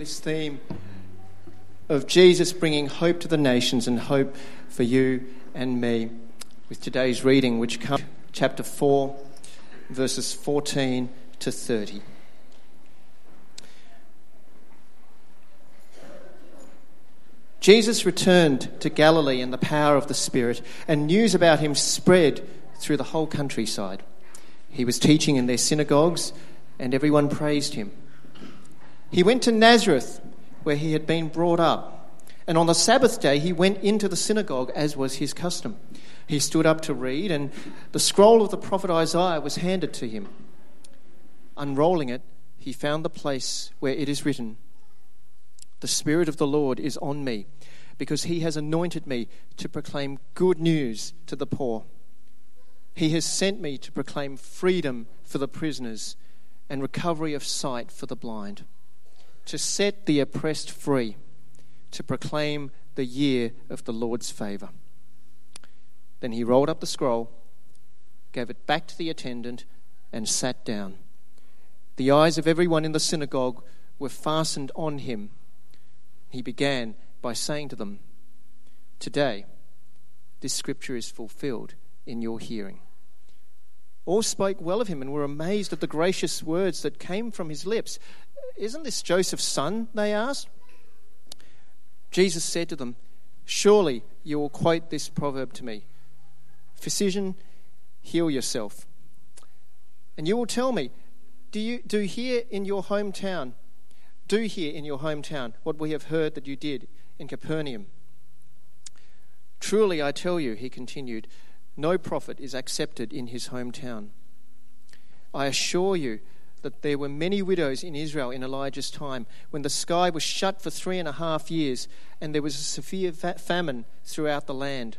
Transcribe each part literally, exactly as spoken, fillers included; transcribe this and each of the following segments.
this theme of Jesus bringing hope to the nations and hope for you and me with today's reading, which comes chapter four, verses fourteen to thirty. Jesus returned to Galilee in the power of the Spirit, and news about him spread through the whole countryside. He was teaching in their synagogues, and everyone praised him. He went to Nazareth, where he had been brought up, and on the Sabbath day he went into the synagogue, as was his custom. He stood up to read, and the scroll of the prophet Isaiah was handed to him. Unrolling it, he found the place where it is written, "The Spirit of the Lord is on me, because he has anointed me to proclaim good news to the poor. He has sent me to proclaim freedom for the prisoners and recovery of sight for the blind, to set the oppressed free, to proclaim the year of the Lord's favour." Then he rolled up the scroll, gave it back to the attendant, and sat down. The eyes of everyone in the synagogue were fastened on him. He began by saying to them, "Today, this scripture is fulfilled in your hearing." All spoke well of him and were amazed at the gracious words that came from his lips. "Isn't this Joseph's son?" they asked. Jesus said to them, "Surely you will quote this proverb to me, 'Physician, heal yourself.' And you will tell me, do you do here in your hometown, do here in your hometown what we have heard that you did in Capernaum. Truly I tell you," he continued, "no prophet is accepted in his hometown. I assure you that there were many widows in Israel in Elijah's time, when the sky was shut for three and a half years and there was a severe famine throughout the land.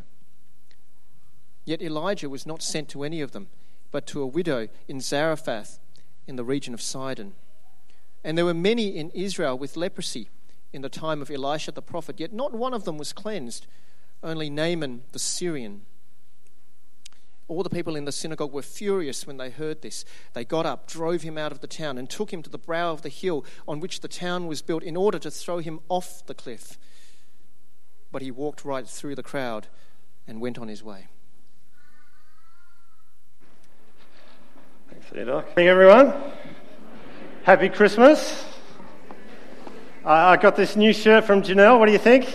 Yet Elijah was not sent to any of them, but to a widow in Zarephath in the region of Sidon. And there were many in Israel with leprosy in the time of Elisha the prophet, yet not one of them was cleansed, only Naaman the Syrian." All the people in the synagogue were furious when they heard this. They got up, drove him out of the town, and took him to the brow of the hill on which the town was built in order to throw him off the cliff. But he walked right through the crowd and went on his way. Thanks, Doc. Good morning, everyone. Happy Christmas. Uh, I got this new shirt from Janelle. What do you think?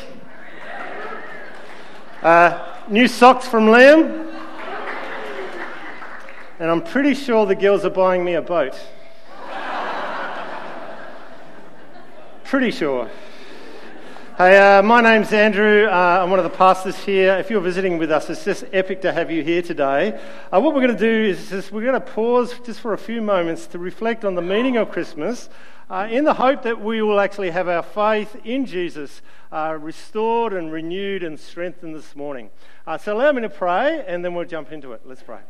Uh, new socks from Liam. And I'm pretty sure the girls are buying me a boat. Pretty sure. Hey, uh, my name's Andrew. Uh, I'm one of the pastors here. If you're visiting with us, it's just epic to have you here today. Uh, what we're going to do is just, we're going to pause just for a few moments to reflect on the meaning of Christmas, uh, in the hope that we will actually have our faith in Jesus uh, restored and renewed and strengthened this morning. Uh, so allow me to pray, and then we'll jump into it. Let's pray.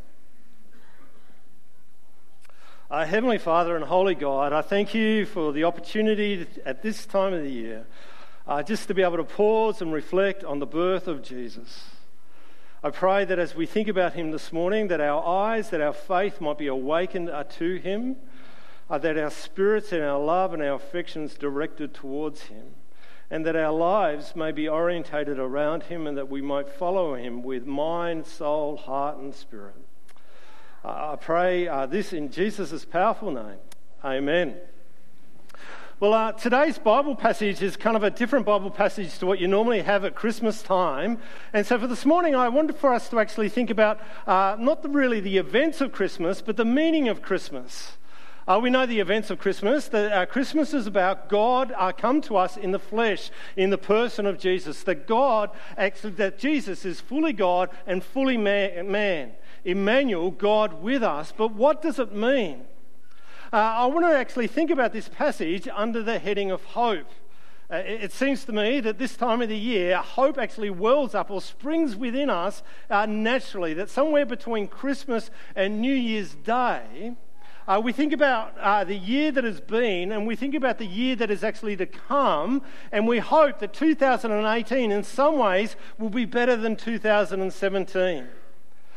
Uh, Heavenly Father and Holy God, I thank you for the opportunity to, at this time of the year uh, just to be able to pause and reflect on the birth of Jesus. I pray that as we think about him this morning, that our eyes, that our faith might be awakened uh, to him, uh, that our spirits and our love and our affections directed towards him, and that our lives may be orientated around him, and that we might follow him with mind, soul, heart and spirit. I pray uh, this in Jesus' powerful name. Amen. Well, uh, today's Bible passage is kind of a different Bible passage to what you normally have at Christmas time. And so for this morning, I wanted for us to actually think about uh, not the, really the events of Christmas, but the meaning of Christmas. Uh, we know the events of Christmas. That uh, Christmas is about God uh, come to us in the flesh, in the person of Jesus. That God, actually, that Jesus is fully God and fully man. man. Emmanuel, God with us. But what does it mean? Uh, I want to actually think about this passage under the heading of hope. Uh, it, it seems to me that this time of the year, hope actually wells up or springs within us uh, naturally, that somewhere between Christmas and New Year's Day, uh, we think about uh, the year that has been, and we think about the year that is actually to come, and we hope that two thousand eighteen in some ways will be better than two thousand seventeen.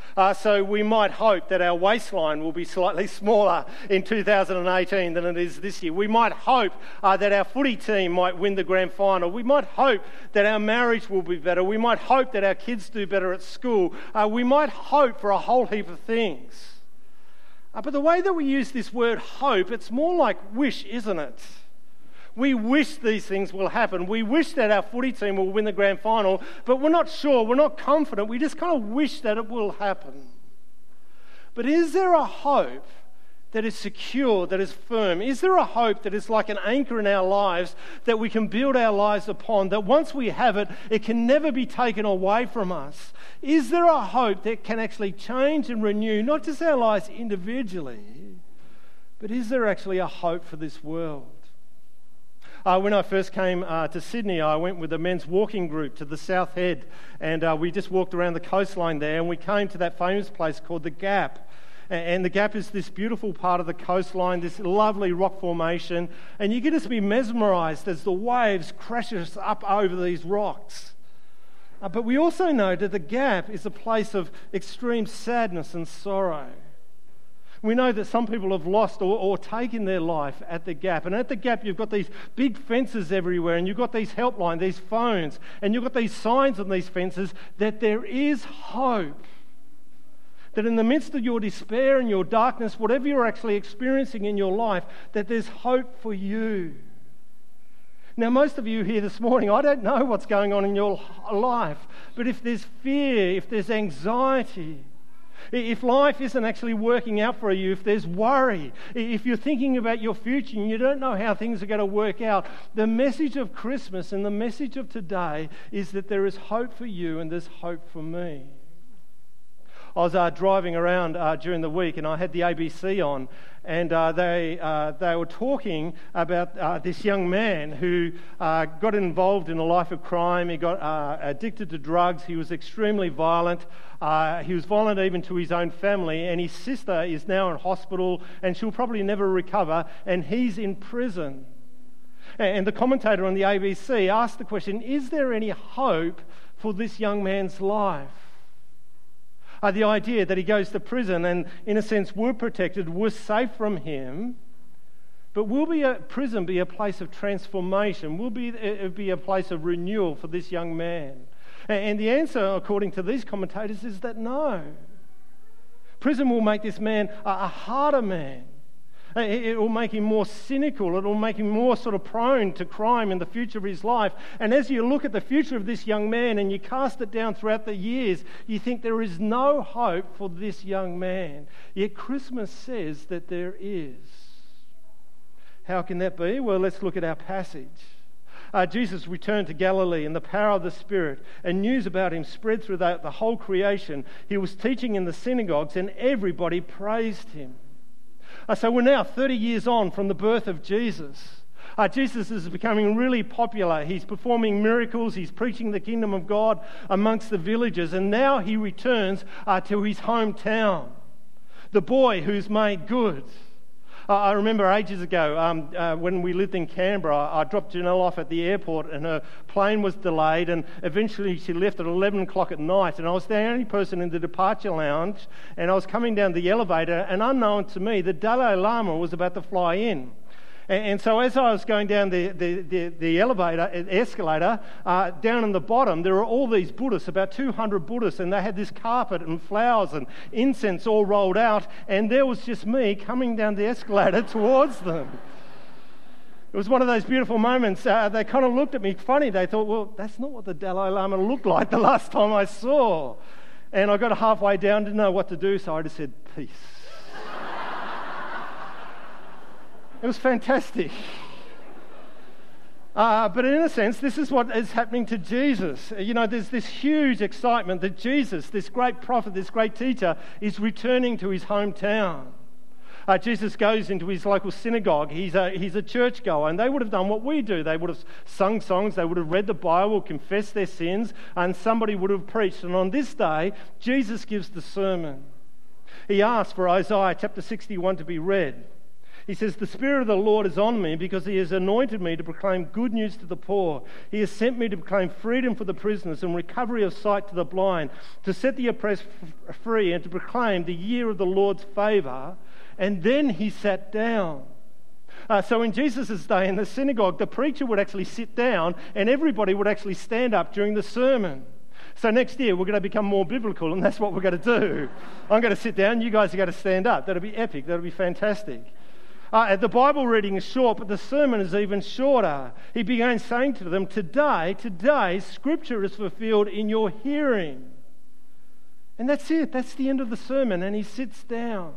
Uh, so we might hope that our waistline will be slightly smaller in two thousand eighteen than it is this year. We might hope uh, that our footy team might win the grand final. We might hope that our marriage will be better. We might hope that our kids do better at school. Uh, we might hope for a whole heap of things. Uh, but the way that we use this word hope, it's more like wish, isn't it? We wish these things will happen. We wish that our footy team will win the grand final, but we're not sure, we're not confident. We just kind of wish that it will happen. But is there a hope that is secure, that is firm? Is there a hope that is like an anchor in our lives that we can build our lives upon, that once we have it, it can never be taken away from us? Is there a hope that can actually change and renew, not just our lives individually, but is there actually a hope for this world? Uh, when I first came uh, to Sydney, I went with a men's walking group to the South Head, and uh, we just walked around the coastline there, and we came to that famous place called the Gap. And the Gap is this beautiful part of the coastline, this lovely rock formation, and you can just be mesmerised as the waves crash us up over these rocks. Uh, but we also know that the Gap is a place of extreme sadness and sorrow. We know that some people have lost or, or taken their life at the Gap. And at the Gap, you've got these big fences everywhere, and you've got these helplines, these phones, and you've got these signs on these fences that there is hope. That in the midst of your despair and your darkness, whatever you're actually experiencing in your life, that there's hope for you. Now, most of you here this morning, I don't know what's going on in your life, but if there's fear, if there's anxiety, if life isn't actually working out for you, if there's worry, if you're thinking about your future and you don't know how things are going to work out, the message of Christmas and the message of today is that there is hope for you and there's hope for me. I was uh, driving around uh, during the week and I had the A B C on, and uh, they uh, they were talking about uh, this young man who uh, got involved in a life of crime. He got uh, addicted to drugs. He was extremely violent. Uh, he was violent even to his own family, and his sister is now in hospital and she'll probably never recover, and he's in prison. And the commentator on the A B C asked the question, is there any hope for this young man's life? Uh, the idea that he goes to prison and, in a sense, we're protected, we're safe from him, but will be a, prison be a place of transformation? Will be, it be a place of renewal for this young man? And, and the answer, according to these commentators, is that no. Prison will make this man a, a harder man. It will make him more cynical. It will make him more sort of prone to crime in the future of his life. And as you look at the future of this young man and you cast it down throughout the years, you think there is no hope for this young man. Yet Christmas says that there is. How can that be? Well, let's look at our passage. Uh, Jesus returned to Galilee in the power of the Spirit, and news about him spread through the, the whole creation. He was teaching in the synagogues and everybody praised him. Uh, so we're now thirty years on from the birth of Jesus. Uh, Jesus is becoming really popular. He's performing miracles. He's preaching the kingdom of God amongst the villagers. And now he returns uh, to his hometown. The boy who's made good. Uh, I remember ages ago um, uh, when we lived in Canberra, I dropped Janelle off at the airport and her plane was delayed, and eventually she left at eleven o'clock at night, and I was the only person in the departure lounge, and I was coming down the elevator, and unknown to me, the Dalai Lama was about to fly in. And so as I was going down the, the, the, the elevator, escalator, uh, down in the bottom, there were all these Buddhists, about two hundred Buddhists, and they had this carpet and flowers and incense all rolled out, and there was just me coming down the escalator towards them. It was one of those beautiful moments. Uh, they kind of looked at me funny. They thought, well, that's not what the Dalai Lama looked like the last time I saw. And I got halfway down, didn't know what to do, so I just said, peace. It was fantastic. Uh, but in a sense, this is what is happening to Jesus. You know, there's this huge excitement that Jesus, this great prophet, this great teacher, is returning to his hometown. Uh, Jesus goes into his local synagogue. He's a, he's a churchgoer, and they would have done what we do. They would have sung songs, they would have read the Bible, confessed their sins, and somebody would have preached. And on this day, Jesus gives the sermon. He asks for Isaiah chapter sixty-one to be read. He says, "The Spirit of the Lord is on me because he has anointed me to proclaim good news to the poor. He has sent me to proclaim freedom for the prisoners and recovery of sight to the blind, to set the oppressed f- free and to proclaim the year of the Lord's favour." And then he sat down. Uh, so in Jesus' day in the synagogue, the preacher would actually sit down and everybody would actually stand up during the sermon. So next year we're going to become more biblical, and that's what we're going to do. I'm going to sit down, you guys are going to stand up. That'll be epic. That'll be fantastic. Uh, the Bible reading is short, but the sermon is even shorter. He began saying to them, "Today, today, Scripture is fulfilled in your hearing." And that's it. That's the end of the sermon, and he sits down.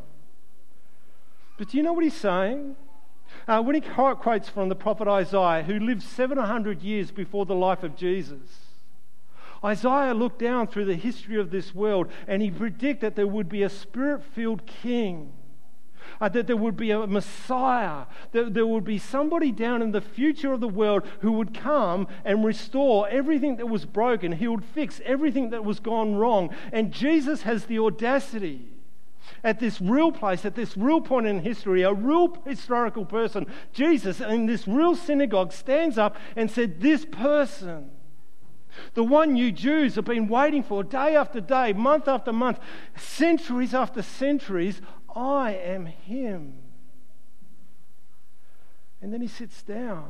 But do you know what he's saying? Uh, when he quotes from the prophet Isaiah, who lived seven hundred years before the life of Jesus, Isaiah looked down through the history of this world and he predicted that there would be a spirit-filled king, uh, that there would be a Messiah, that there would be somebody down in the future of the world who would come and restore everything that was broken. He would fix everything that was gone wrong. And Jesus has the audacity at this real place, at this real point in history, a real historical person, Jesus, in this real synagogue, stands up and said, "This person, the one you Jews have been waiting for day after day, month after month, centuries after centuries, I am him." And then he sits down.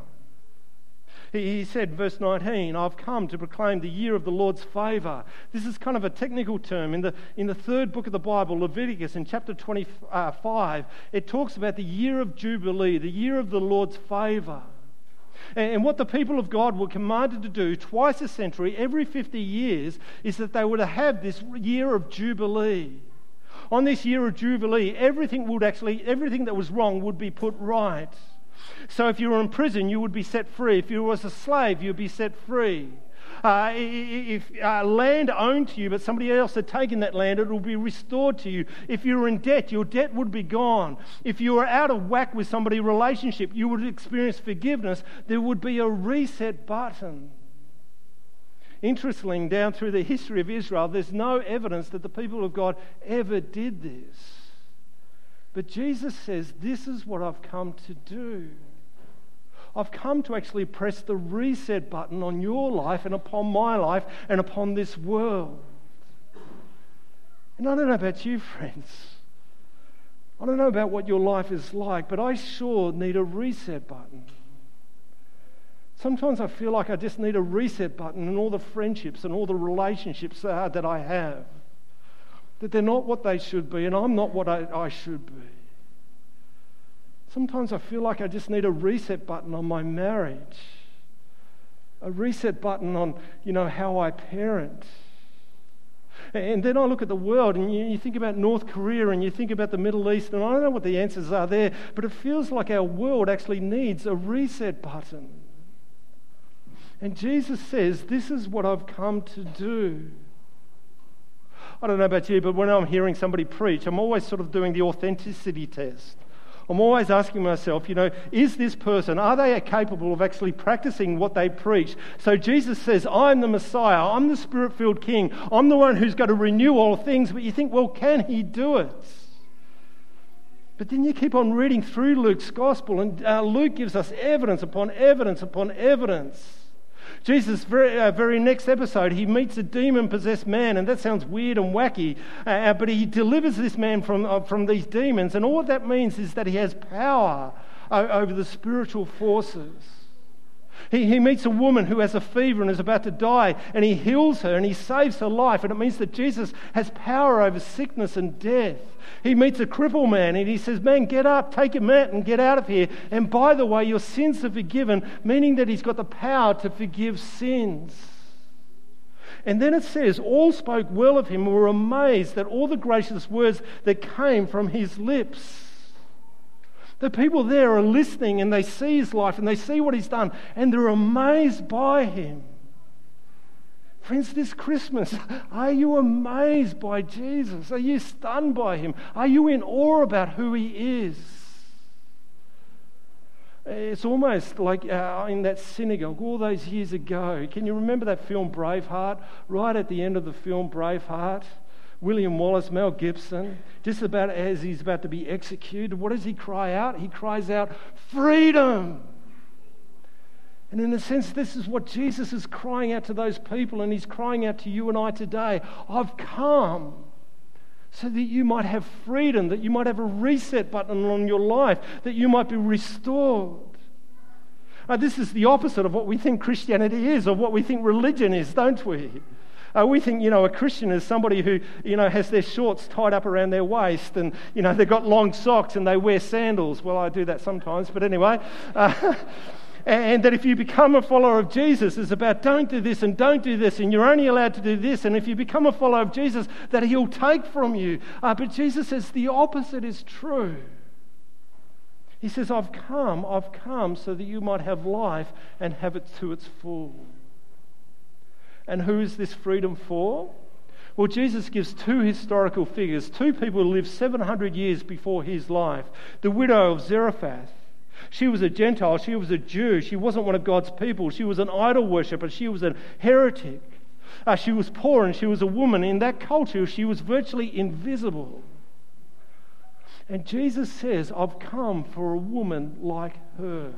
He, he said, verse nineteen, "I've come to proclaim the year of the Lord's favour." This is kind of a technical term. In the, in the third book of the Bible, Leviticus, in chapter twenty-five, it talks about the year of Jubilee, the year of the Lord's favour. And what the people of God were commanded to do twice a century, every fifty years, is that they were to have this year of Jubilee. On this year of Jubilee, everything would actually, everything that was wrong would be put right. So if you were in prison, you would be set free. If you was a slave, you'd be set free. Uh, if uh, land owned to you, but somebody else had taken that land, it will be restored to you. If you were in debt, your debt would be gone. If you were out of whack with somebody's relationship, you would experience forgiveness. There would be a reset button. Interestingly, down through the history of Israel, there's no evidence that the people of God ever did this. But Jesus says, "This is what I've come to do. I've come to actually press the reset button on your life and upon my life and upon this world." And I don't know about you, friends. I don't know about what your life is like, but I sure need a reset button. Sometimes I feel like I just need a reset button in all the friendships and all the relationships uh, that I have. That they're not what they should be, and I'm not what I, I should be. Sometimes I feel like I just need a reset button on my marriage, a reset button on, you know, how I parent. And then I look at the world, and you, you think about North Korea, and you think about the Middle East, and I don't know what the answers are there, but it feels like our world actually needs a reset button. And Jesus says, "This is what I've come to do." I don't know about you, but when I'm hearing somebody preach, I'm always sort of doing the authenticity test. I'm always asking myself, you know, is this person, are they capable of actually practicing what they preach? So Jesus says, "I'm the Messiah, I'm the Spirit-filled King, I'm the one who's going to renew all things," but you think, well, can he do it? But then you keep on reading through Luke's Gospel, and uh, Luke gives us evidence upon evidence upon evidence. Jesus' very, uh, very next episode, he meets a demon-possessed man, and that sounds weird and wacky, uh, but he delivers this man from, uh, from these demons, and all that means is that he has power uh, over the spiritual forces. He, he meets a woman who has a fever and is about to die, and he heals her and he saves her life, and it means that Jesus has power over sickness and death. He meets a crippled man and he says, "Man, get up, take your mat and get out of here. And by the way, your sins are forgiven," meaning that he's got the power to forgive sins. And then it says, all spoke well of him and were amazed at all the gracious words that came from his lips. The people there are listening, and they see his life and they see what he's done, and they're amazed by him. Friends, this Christmas, are you amazed by Jesus? Are you stunned by him? Are you in awe about who he is? It's almost like uh, in that synagogue all those years ago. Can you remember that film Braveheart? Right at the end of the film Braveheart, William Wallace, Mel Gibson, just about as he's about to be executed, what does he cry out? He cries out, freedom! And in a sense, this is what Jesus is crying out to those people, and he's crying out to you and I today. I've come so that you might have freedom, that you might have a reset button on your life, that you might be restored. Uh, this is the opposite of what we think Christianity is, or what we think religion is, don't we? Uh, we think, you know, a Christian is somebody who, you know, has their shorts tied up around their waist, and, you know, they've got long socks and they wear sandals. Well, I do that sometimes, but anyway. Uh, and that if you become a follower of Jesus, it's about don't do this and don't do this, and you're only allowed to do this. And if you become a follower of Jesus, that he'll take from you. Uh, but Jesus says the opposite is true. He says, I've come, I've come so that you might have life and have it to its full. And who is this freedom for? Well, Jesus gives two historical figures, two people who lived seven hundred years before his life. The widow of Zarephath. She was a Gentile, she was a Jew, she wasn't one of God's people, she was an idol worshipper, she was a heretic. Uh, she was poor and she was a woman. In that culture, she was virtually invisible. And Jesus says, I've come for a woman like her.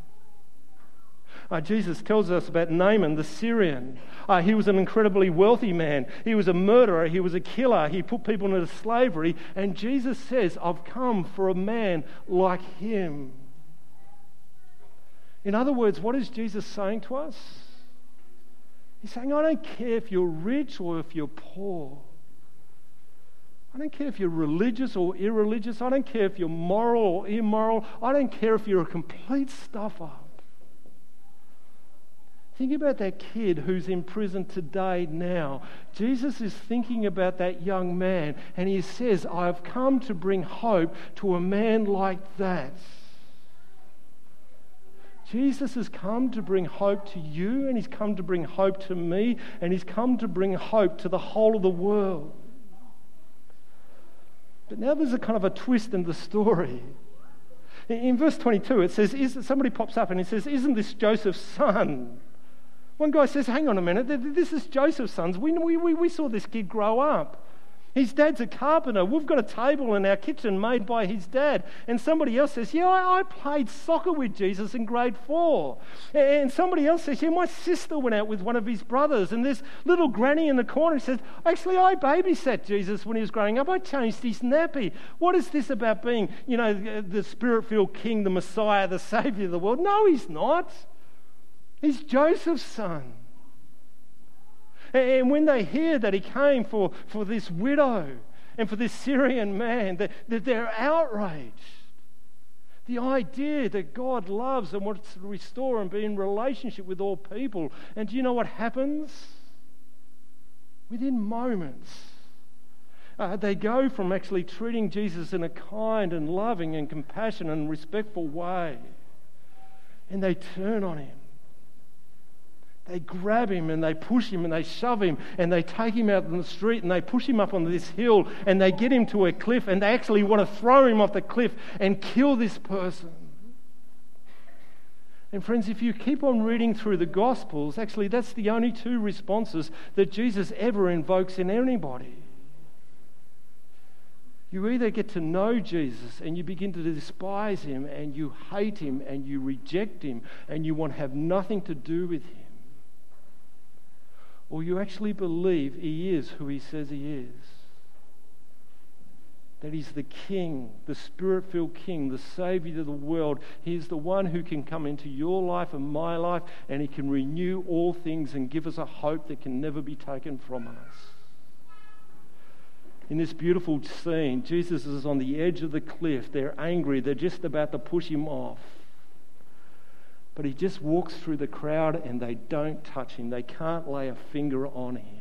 Uh, Jesus tells us about Naaman the Syrian. Uh, he was an incredibly wealthy man. He was a murderer. He was a killer. He put people into slavery. And Jesus says, I've come for a man like him. In other words, what is Jesus saying to us? He's saying, I don't care if you're rich or if you're poor. I don't care if you're religious or irreligious. I don't care if you're moral or immoral. I don't care if you're a complete stuff-up. Think about that kid who's in prison today now. Jesus is thinking about that young man, and he says, I've come to bring hope to a man like that. Jesus has come to bring hope to you, and he's come to bring hope to me, and he's come to bring hope to the whole of the world. But now there's a kind of a twist in the story. In verse twenty-two, it says, is, somebody pops up and he says, isn't this Joseph's son? One guy says, hang on a minute, this is Joseph's son. We, we, we saw this kid grow up. His dad's a carpenter. We've got a table in our kitchen made by his dad. And somebody else says, yeah, I, I played soccer with Jesus in grade four. And somebody else says, yeah, my sister went out with one of his brothers. And this little granny in the corner says, actually, I babysat Jesus when he was growing up. I changed his nappy. What is this about being, you know, the Spirit-filled King, the Messiah, the Saviour of the world? No, he's not. He's Joseph's son. And when they hear that he came for, for this widow and for this Syrian man, that, that they're outraged. The idea that God loves and wants to restore and be in relationship with all people. And do you know what happens? Within moments, uh, they go from actually treating Jesus in a kind and loving and compassionate and respectful way, and they turn on him. They grab him and they push him and they shove him and they take him out on the street and they push him up on this hill and they get him to a cliff and they actually want to throw him off the cliff and kill this person. And friends, if you keep on reading through the Gospels, actually that's the only two responses that Jesus ever invokes in anybody. You either get to know Jesus and you begin to despise him and you hate him and you reject him and you want to have nothing to do with him, or you actually believe he is who he says he is. That he's the King, the Spirit-filled King, the Saviour of the world. He's the one who can come into your life and my life, and he can renew all things and give us a hope that can never be taken from us. In this beautiful scene, Jesus is on the edge of the cliff. They're angry. They're just about to push him off. But he just walks through the crowd and they don't touch him. They can't lay a finger on him.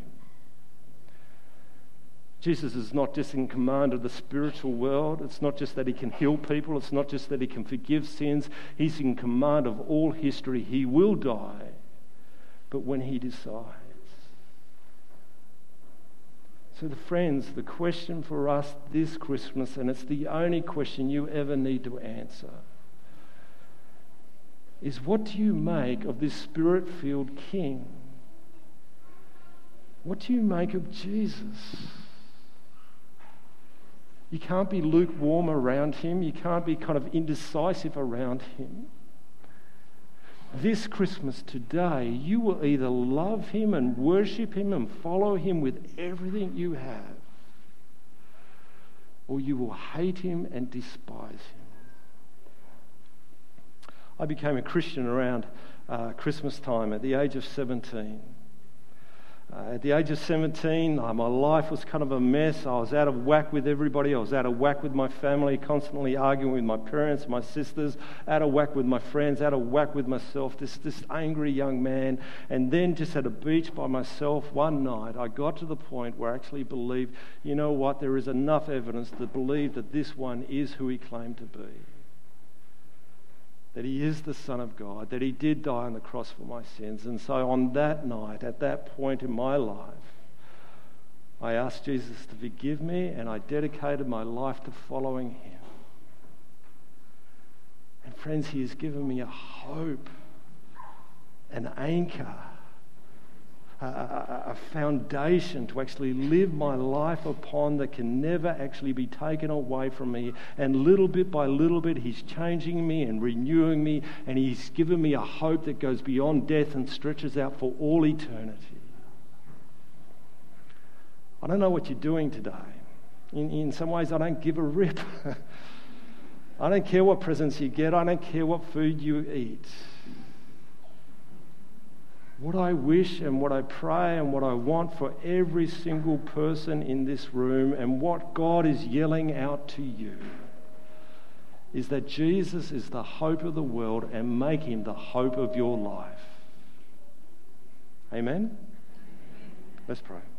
Jesus is not just in command of the spiritual world. It's not just that he can heal people. It's not just that he can forgive sins. He's in command of all history. He will die, but when he decides. So, the friends, the question for us this Christmas, and it's the only question you ever need to answer, is what do you make of this Spirit-filled King? What do you make of Jesus? You can't be lukewarm around him. You can't be kind of indecisive around him. This Christmas today, you will either love him and worship him and follow him with everything you have, or you will hate him and despise him. I became a Christian around uh, Christmas time at the age of seventeen. Uh, at the age of seventeen, uh, my life was kind of a mess. I was out of whack with everybody. I was out of whack with my family, constantly arguing with my parents, my sisters, out of whack with my friends, out of whack with myself, this, this angry young man. And then just at a beach by myself one night, I got to the point where I actually believed, you know what, there is enough evidence to believe that this one is who he claimed to be. That he is the Son of God, that he did die on the cross for my sins. And so on that night, at that point in my life, I asked Jesus to forgive me, and I dedicated my life to following him. And friends, he has given me a hope, an anchor, a, a, a foundation to actually live my life upon that can never actually be taken away from me. And little bit by little bit, he's changing me and renewing me, and he's given me a hope that goes beyond death and stretches out for all eternity. I don't know what you're doing today. In, in some ways, I don't give a rip. I don't care what presents you get. I don't care what food you eat. What I wish and what I pray and what I want for every single person in this room, and what God is yelling out to you, is that Jesus is the hope of the world, and make him the hope of your life. Amen? Let's pray.